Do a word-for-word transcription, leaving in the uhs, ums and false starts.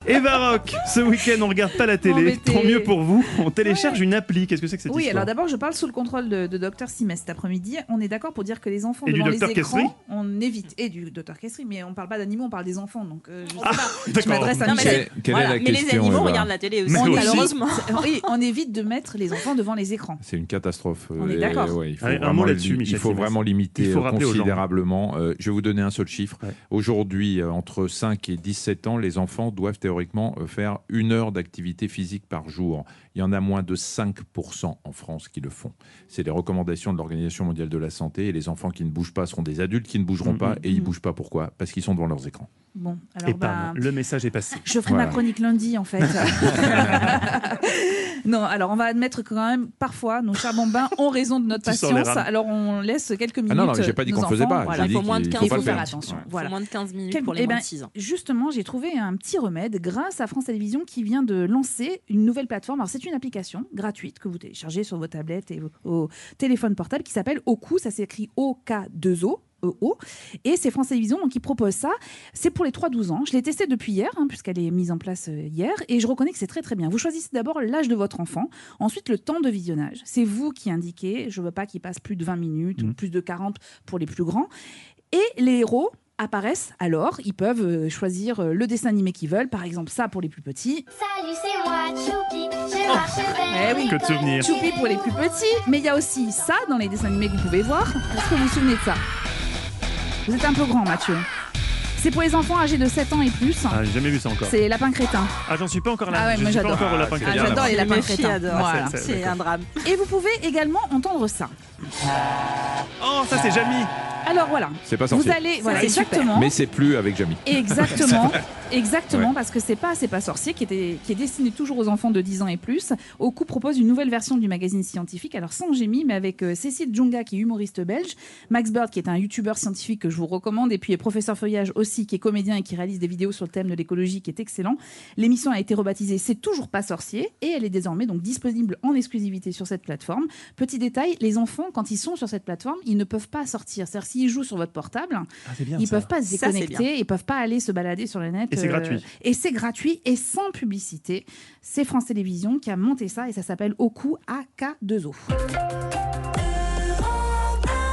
Eva Rock, ce week-end on regarde pas la télé, Bon, tant mieux pour vous. On télécharge ouais. une appli. Qu'est-ce que c'est que cette Oui, histoire? alors d'abord, je parle sous le contrôle de, de Docteur Simès cet après-midi. On est d'accord pour dire que les enfants Et devant du les Docteur écrans, Kessry on évite. Et du Docteur Kessry, mais on parle pas d'animaux, on parle des enfants. Donc euh, je sais Ah, pas. Je d'accord. m'adresse à Non, Michel. mais, Quelle- quelle est voilà. la mais les question, animaux Eva regardent la télé aussi, Mais On aussi. malheureusement. évite, oui, on évite de mettre les enfants devant les écrans. C'est une catastrophe. On est Euh, d'accord. ouais, il faut Allez, un vraiment mot là-dessus, li- Michel Il faut Simès. vraiment limiter Il faut euh, rappeler aux gens. considérablement. Euh, je vais vous donner un seul chiffre. Ouais. Aujourd'hui, euh, entre cinq et dix-sept ans, les enfants doivent théoriquement euh, faire une heure d'activité physique par jour. Il y en a moins de cinq pour cent en France qui le font. C'est les recommandations de l'Organisation mondiale de la santé. Et les enfants qui ne bougent pas seront des adultes qui ne bougeront Mhm. pas. Et ils ne Mhm. bougent pas pourquoi? Parce qu'ils sont devant leurs écrans. Bon, alors Et bah, bam, le message est passé. je ferai Voilà. ma chronique lundi en fait. Non, alors on va admettre que quand même parfois nos chers bambins ont raison de notre Tu sors les patience. rames. Alors on laisse quelques minutes. Ah non, non, mais j'ai pas dit nos qu'on le faisait enfants, pas. voilà. J'ai Il faut dit moins de qu'il quinze faut Il pas faut le faire faire. attention. Ouais. Voilà. Faut moins de quinze minutes Quel- pour les eh moins ben, de six ans. Justement, j'ai trouvé un petit remède grâce à France Télévisions qui vient de lancer une nouvelle plateforme. Alors, c'est une application gratuite que vous téléchargez sur vos tablettes et vos, vos téléphones portables qui s'appelle Oku. Ça s'écrit O K deux O. E O. Et c'est France Télévisions donc, qui propose ça. C'est pour les trois à douze ans. Je l'ai testé depuis hier, hein, puisqu'elle est mise en place euh, hier. Et je reconnais que c'est très très bien. Vous choisissez d'abord l'âge de votre enfant. Ensuite, le temps de visionnage. C'est vous qui indiquez. Je ne veux pas qu'il passe plus de vingt minutes, Mmh. ou plus de quarante pour les plus grands. Et les héros apparaissent alors. Ils peuvent euh, choisir euh, le dessin animé qu'ils veulent. Par exemple, ça pour les plus petits. Salut, c'est moi, Choupi, je marche vers Eh oui. Que de souvenirs. Choupi pour les plus petits. Mais il y a aussi ça dans les dessins animés que vous pouvez voir. Est-ce que vous vous souvenez de ça? Vous êtes un peu grand, Mathieu. C'est pour les enfants âgés de sept ans et plus. Ah, j'ai jamais vu ça encore. C'est Lapin Crétin. Ah, j'en suis pas encore là. Ah ouais, je moi, suis pas j'adore. encore au lapin Ah, c'est Ah, crétin. bien, j'adore les lapins Mes filles crétins. adorent. Voilà. c'est- C'est un drame. Et vous pouvez également entendre ça. Oh, ça c'est Jamie. Alors voilà. C'est pas Vous sorcier. allez, voilà, c'est super. exactement. Mais c'est plus avec Jamie. Exactement, exactement, Ouais. parce que c'est pas C'est pas sorcier qui, était, qui est destiné toujours aux enfants de dix ans et plus. Oku propose une nouvelle version du magazine scientifique, alors sans Jamie, mais avec euh, Cécile Djonga qui est humoriste belge, Max Bird qui est un youtubeur scientifique que je vous recommande, et puis euh, Professeur Feuillage aussi qui est comédien et qui réalise des vidéos sur le thème de l'écologie qui est excellent. L'émission a été rebaptisée C'est toujours pas sorcier et elle est désormais donc disponible en exclusivité sur cette plateforme. Petit détail, les enfants quand ils sont sur cette plateforme, ils ne peuvent pas sortir. C'est-à-dire s'ils jouent sur votre portable, Ah, c'est bien ils ça. peuvent pas se Ça, c'est déconnecter, ils peuvent pas aller se balader sur le net. Et c'est gratuit. Et c'est gratuit et sans publicité. C'est France Télévisions qui a monté ça et ça s'appelle Oku A K deux O.